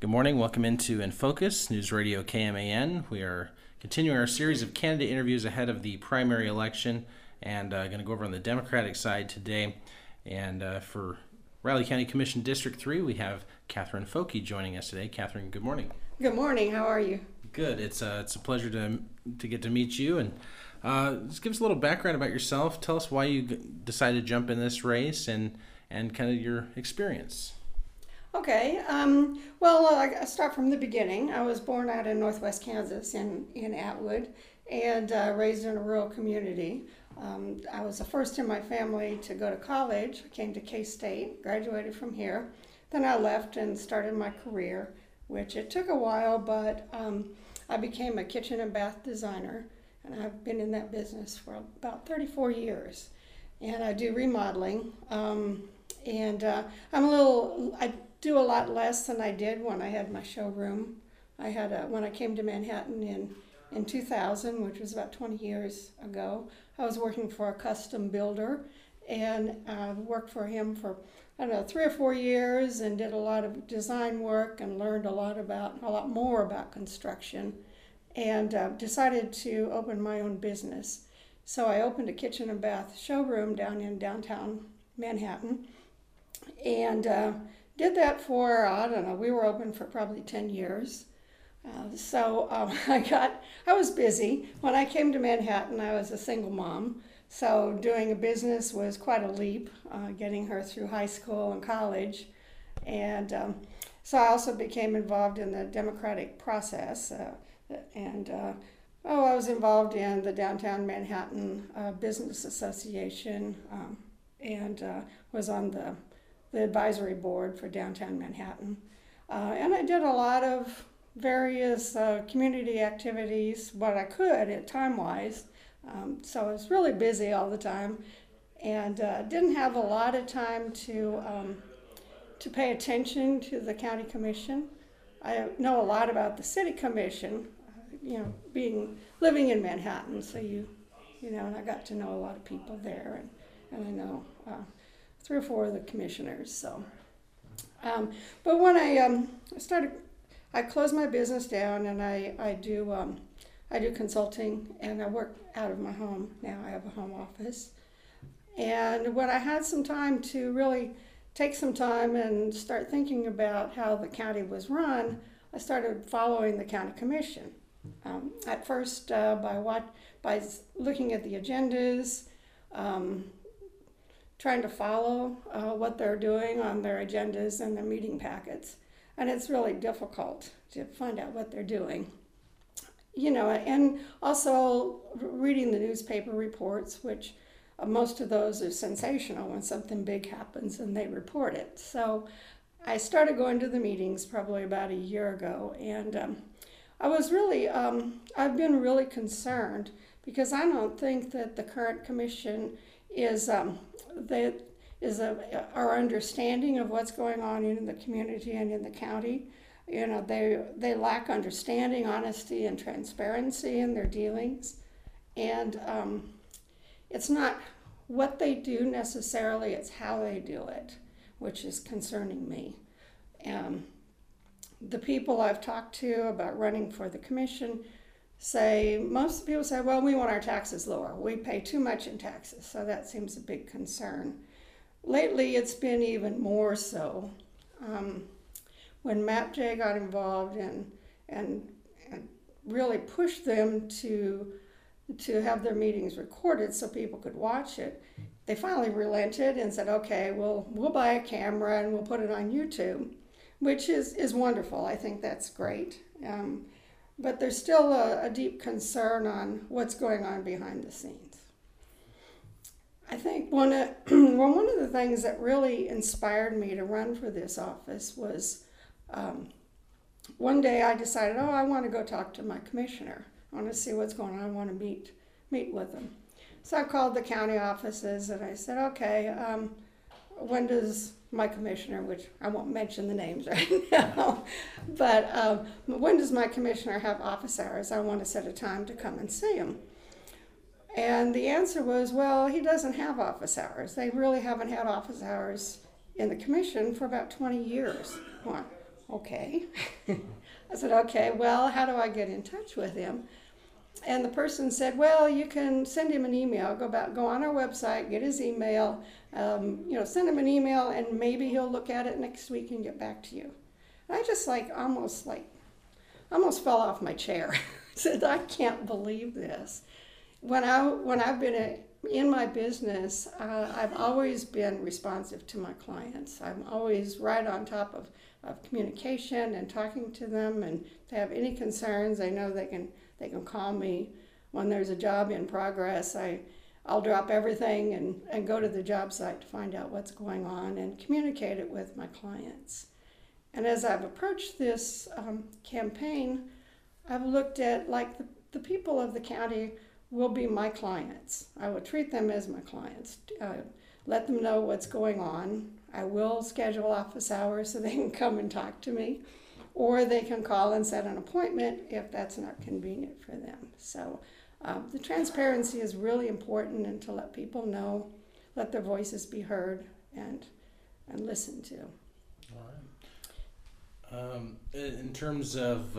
Good morning. Welcome into In Focus, News Radio KMAN. We are continuing our series of candidate interviews ahead of the primary election and going to go over on the Democratic side today. And for Riley County Commission District 3, we have Catherine Foke joining us today. Catherine, good morning. Good morning. How are you? Good. It's a pleasure to get to meet you. And just give us a little background about yourself. Tell us why you decided to jump in this race and kind of your experience. Okay. I start from the beginning. I was born out in northwest Kansas in Atwood and raised in a rural community. I was the first in my family to go to college. I came to K-State, graduated from here. Then I left and started my career, which it took a while, but I became a kitchen and bath designer, and I've been in that business for about 34 years. And I do remodeling, I do a lot less than I did when I had my showroom. When I came to Manhattan in 2000, which was about 20 years ago, I was working for a custom builder and worked for him for, 3 or 4 years and did a lot of design work and learned a lot more about construction and decided to open my own business. So I opened a kitchen and bath showroom down in downtown Manhattan and did that for, we were open for probably 10 years. I was busy. When I came to Manhattan, I was a single mom. So doing a business was quite a leap, getting her through high school and college. And so I also became involved in the democratic process. I was involved in the Downtown Manhattan Business Association and was on the advisory board for Downtown Manhattan. And I did a lot of various community activities, what I could at time-wise. So I was really busy all the time and didn't have a lot of time to pay attention to the county commission. I know a lot about the city commission, living in Manhattan, so and I got to know a lot of people there, and I know 3 or 4 of the commissioners. So, but when I closed my business down, and I do consulting, and I work out of my home now. I have a home office, and when I had some time to really take some time and start thinking about how the county was run, I started following the county commission. At first, by looking at the agendas. Trying to follow what they're doing on their agendas and their meeting packets. And it's really difficult to find out what they're doing. And also reading the newspaper reports, which most of those are sensational when something big happens and they report it. So I started going to the meetings probably about a year ago, and I was really, I've been really concerned because I don't think that the current commission is our understanding of what's going on in the community and in the county. They lack understanding, honesty, and transparency in their dealings. And it's not what they do necessarily, it's how they do it, which is concerning me. The people I've talked to about running for the commission most people say, well, we want our taxes lower. We pay too much in taxes, so that seems a big concern. Lately, it's been even more so. When MapJ got involved and really pushed them to have their meetings recorded so people could watch it, they finally relented and said, okay, we'll buy a camera and we'll put it on YouTube, which is wonderful. I think that's great. But there's still a deep concern on what's going on behind the scenes. I think one of the things that really inspired me to run for this office was one day I decided, I want to go talk to my commissioner. I want to see what's going on. I want to meet with him. So I called the county offices and I said, okay, when does my commissioner, which I won't mention the names right now, but when does my commissioner have office hours? I want to set a time to come and see him. And the answer was, well, he doesn't have office hours. They really haven't had office hours in the commission for about 20 years. okay. I said, okay, well, how do I get in touch with him? And the person said, well, you can send him an email. Go on our website, get his email, send him an email, and maybe he'll look at it next week and get back to you. And I just almost fell off my chair. I said, I can't believe this. When I've been in my business, I've always been responsive to my clients. I'm always right on top of communication and talking to them, and if they have any concerns, I know they can call me. When there's a job in progress, I'll drop everything and go to the job site to find out what's going on and communicate it with my clients. And as I've approached this campaign, I've looked at the people of the county will be my clients. I will treat them as my clients, let them know what's going on. I will schedule office hours so they can come and talk to me, or they can call and set an appointment if that's not convenient for them. So the transparency is really important, and to let people know, let their voices be heard and listened to. All right. In terms of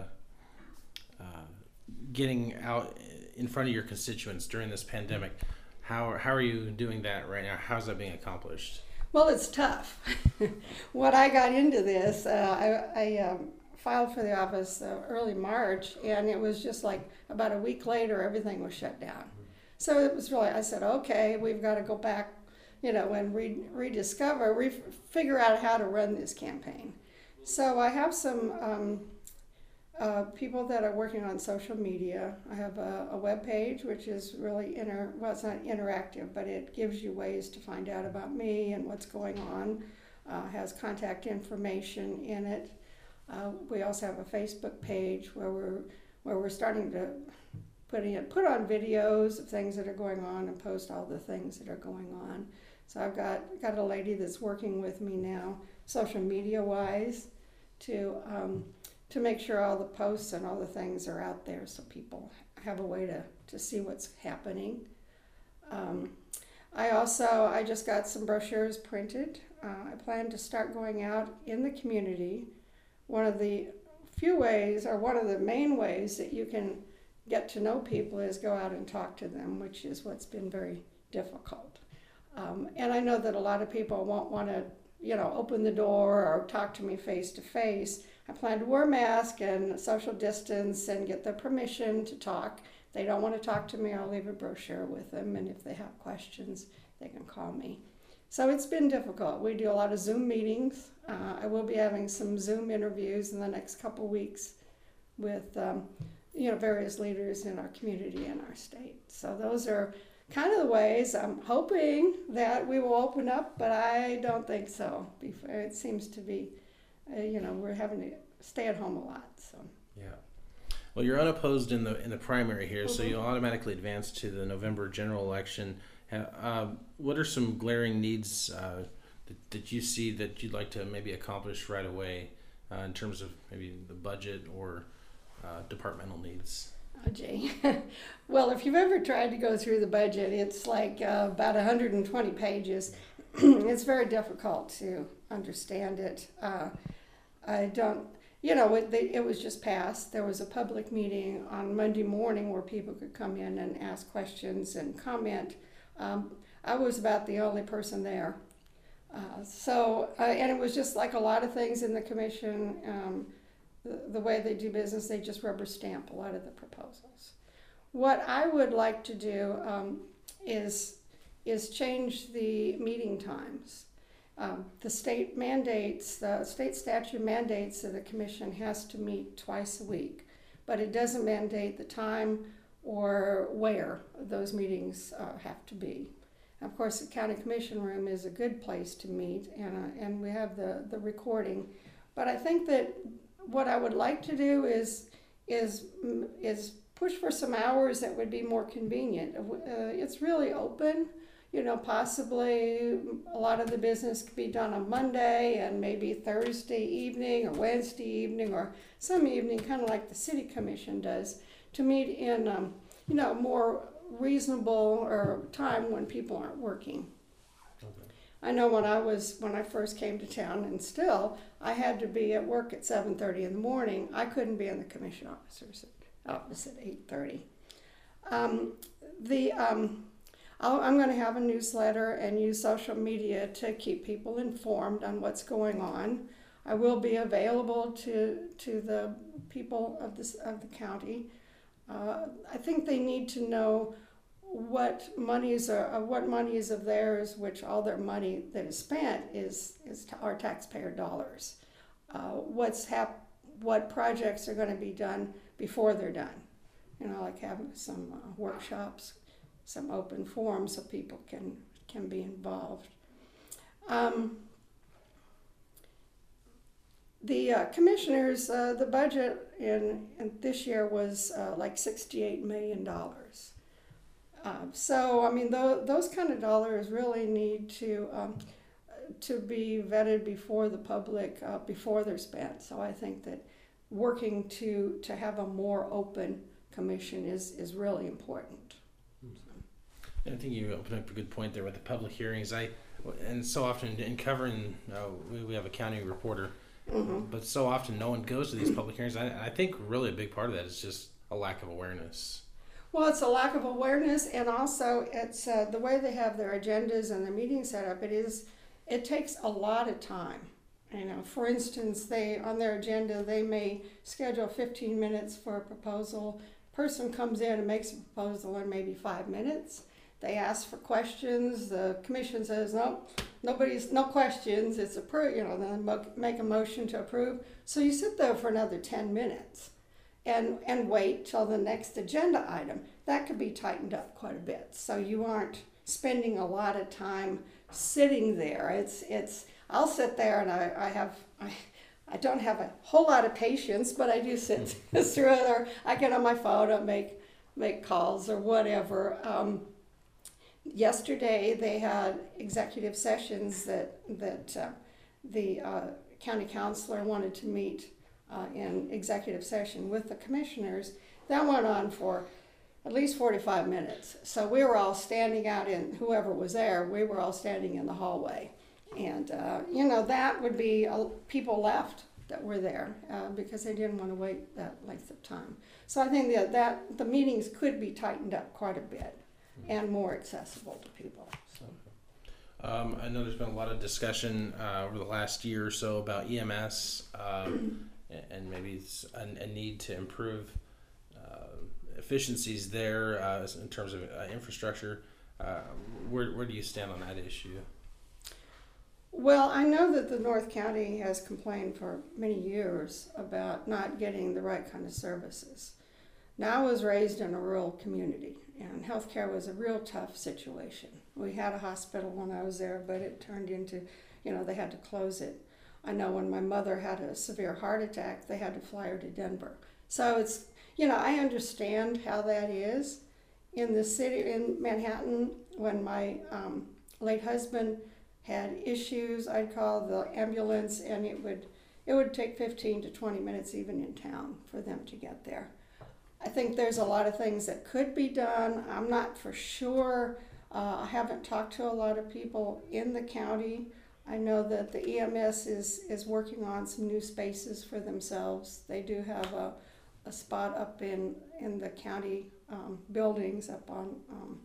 getting out in front of your constituents during this pandemic, how are you doing that right now? How's that being accomplished? Well, it's tough. When I got into this, I filed for the office early March, and it was just like about a week later, everything was shut down. So it was really, I said, okay, we've got to go back, and figure out how to run this campaign. So I have some people that are working on social media. I have a web page, which is really it's not interactive, but it gives you ways to find out about me and what's going on. Has contact information in it. We also have a Facebook page where we're starting to put on videos of things that are going on and post all the things that are going on. So I've got a lady that's working with me now, social media wise, to make sure all the posts and all the things are out there so people have a way to see what's happening. I just got some brochures printed. I plan to start going out in the community. One of the main ways that you can get to know people is go out and talk to them, which is what's been very difficult. And I know that a lot of people won't want to, open the door or talk to me face to face. I plan to wear a mask and social distance and get their permission to talk. If they don't want to talk to me, I'll leave a brochure with them, and if they have questions, they can call me. So it's been difficult. We do a lot of Zoom meetings. I will be having some Zoom interviews in the next couple weeks with various leaders in our community and our state. So those are kind of the ways. I'm hoping that we will open up, but I don't think so. It seems to be, we're having to stay at home a lot. So yeah. Well, you're unopposed in the primary here, so you'll automatically advance to the November general election. What are some glaring needs that you see that you'd like to maybe accomplish right away in terms of maybe the budget or departmental needs? Oh, gee. Well, if you've ever tried to go through the budget, it's like about 120 pages. It's very difficult to understand it. I don't, it was just passed. There was a public meeting on Monday morning where people could come in and ask questions and comment. I was about the only person there. And it was just like a lot of things in the commission, the way they do business, they just rubber stamp a lot of the proposals. What I would like to do is change the meeting times. The state statute mandates that a commission has to meet twice a week, but it doesn't mandate the time or where those meetings have to be. Of course, the county commission room is a good place to meet, and we have the recording. But I think that what I would like to do is push for some hours that would be more convenient. It's really open. Possibly a lot of the business could be done on Monday and maybe Thursday evening or Wednesday evening or some evening, kind of like the city commission does, to meet in more reasonable or time when people aren't working. Okay. I know when I first came to town, and still, I had to be at work at 7:30 in the morning. I couldn't be in the commission office at 8:30. I'm going to have a newsletter and use social media to keep people informed on what's going on. I will be available to the people of the county. I think they need to know what money is of theirs, which all their money that is spent is our taxpayer dollars. What projects are going to be done before they're done. Like having some workshops, some open forums so people can be involved. The commissioners, the budget in this year was like $68 million. So I mean, those kind of dollars really need to be vetted before the public, before they're spent. So I think that working to have a more open commission is really important. I think you opened up a good point there with the public hearings. And so often in covering, we have a county reporter, but so often no one goes to these public hearings. I think really a big part of that is just a lack of awareness. Well, it's a lack of awareness, and also it's the way they have their agendas and their meetings set up. It takes a lot of time. For instance, on their agenda they may schedule 15 minutes for a proposal. Person comes in and makes a proposal in maybe 5 minutes. They ask for questions. The commission says no questions. It's approved. Then make a motion to approve. So you sit there for another 10 minutes. And wait till the next agenda item. That could be tightened up quite a bit. So you aren't spending a lot of time sitting there. I'll sit there and I don't have a whole lot of patience, but I do sit through it, or I get on my phone and make calls or whatever. Yesterday they had executive sessions that the county councilor wanted to meet in executive session with the commissioners. That went on for at least 45 minutes. So we were all standing out whoever was there, we were all standing in the hallway. And, that would be people left that were there because they didn't want to wait that length of time. So I think that the meetings could be tightened up quite a bit and more accessible to people. So. I know there's been a lot of discussion over the last year or so about EMS and maybe it's a need to improve efficiencies there in terms of infrastructure. Where do you stand on that issue? Well, I know that the North County has complained for many years about not getting the right kind of services. Now, I was raised in a rural community, and healthcare was a real tough situation. We had a hospital when I was there, but it turned into, they had to close it. I know when my mother had a severe heart attack, they had to fly her to Denver. So it's, I understand how that is. In the city, in Manhattan, when my late husband had issues, I'd call the ambulance, and it would take 15 to 20 minutes even in town for them to get there. I think there's a lot of things that could be done. I'm not for sure. I haven't talked to a lot of people in the county. I know that the EMS is working on some new spaces for themselves. They do have a spot up in the county buildings up on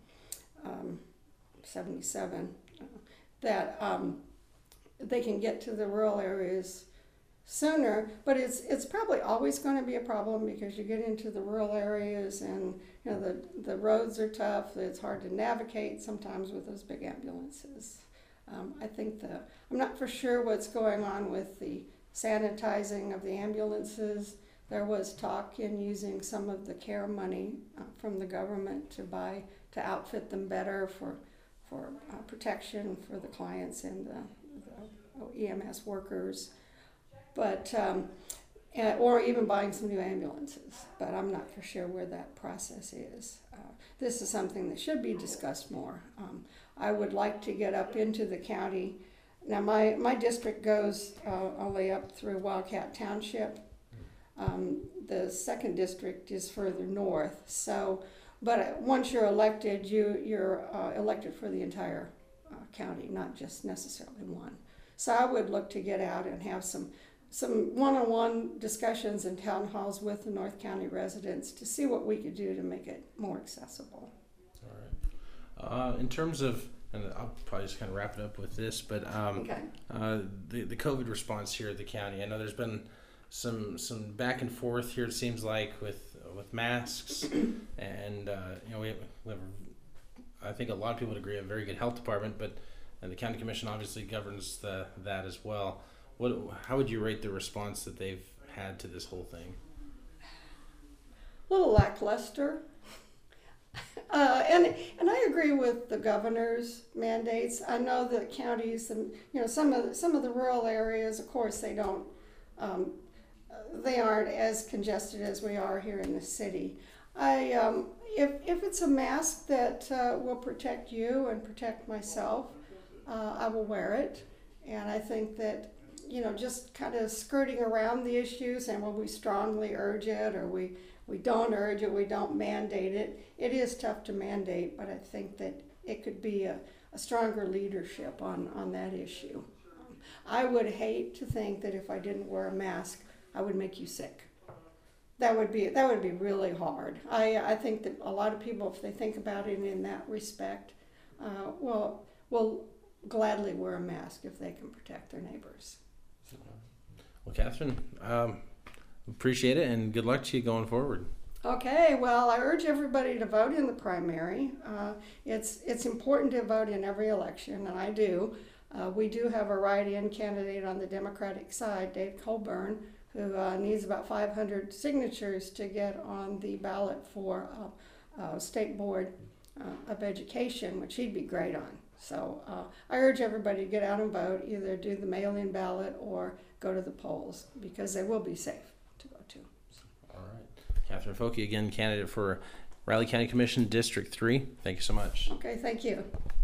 77 that they can get to the rural areas sooner, but it's probably always going to be a problem because you get into the rural areas and the roads are tough. It's hard to navigate sometimes with those big ambulances. I think I'm not for sure what's going on with the sanitizing of the ambulances. There was talk in using some of the care money from the government to outfit them better for protection for the clients and the EMS workers, but or even buying some new ambulances. But I'm not for sure where that process is. This is something that should be discussed more. I would like to get up into the county. Now my district goes only up through Wildcat Township. The second district is further north. So, but once you're elected, you're elected for the entire county, not just necessarily one. So I would look to get out and have some one-on-one discussions in town halls with the North County residents to see what we could do to make it more accessible. All right. In terms of, and I'll probably just kind of wrap it up with this, but Okay. The COVID response here at the county. I know there's been some back and forth here. It seems like with masks, and we have, I think a lot of people would agree, a very good health department, but and the county commission obviously governs that as well. How would you rate the response that they've had to this whole thing? A little lackluster. And I agree with the governor's mandates. I know that counties and some of the rural areas, of course, they aren't as congested as we are here in the city. If it's a mask that will protect you and protect myself, I will wear it. And I think that just kind of skirting around the issues, and when we strongly urge it or we don't urge it, we don't mandate it. It is tough to mandate, but I think that it could be a stronger leadership on that issue. I would hate to think that if I didn't wear a mask, I would make you sick. That would be really hard. I think that a lot of people, if they think about it in that respect, will gladly wear a mask if they can protect their neighbors. Well, Catherine, appreciate it, and good luck to you going forward. Okay, well, I urge everybody to vote in the primary. It's important to vote in every election, and I do. We do have a write-in candidate on the Democratic side, Dave Colburn, who needs about 500 signatures to get on the ballot for State Board of Education, which he'd be great on. So I urge everybody to get out and vote, either do the mail-in ballot or go to the polls, because they will be safe to go to. All right. Catherine Foulke, again, candidate for Riley County Commission District 3. Thank you so much. Okay, thank you.